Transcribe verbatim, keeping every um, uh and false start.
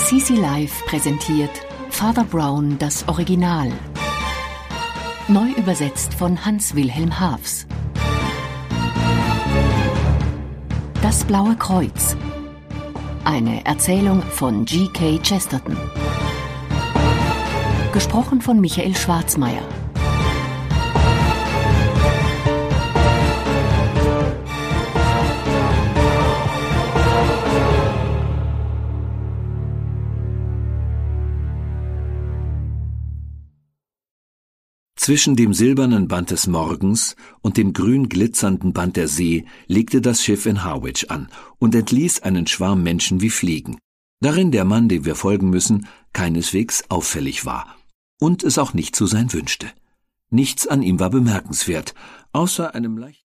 C C Live präsentiert Father Brown das Original. Neu übersetzt von Hans-Wilhelm Haafs. Das Blaue Kreuz. Eine Erzählung von G K Chesterton. Gesprochen von Michael Schwarzmayr. Zwischen dem silbernen Band des Morgens und dem grün glitzernden Band der See legte das Schiff in Harwich an und entließ einen Schwarm Menschen wie Fliegen, darin der Mann, dem wir folgen müssen, keineswegs auffällig war und es auch nicht zu sein wünschte. Nichts an ihm war bemerkenswert, außer einem leicht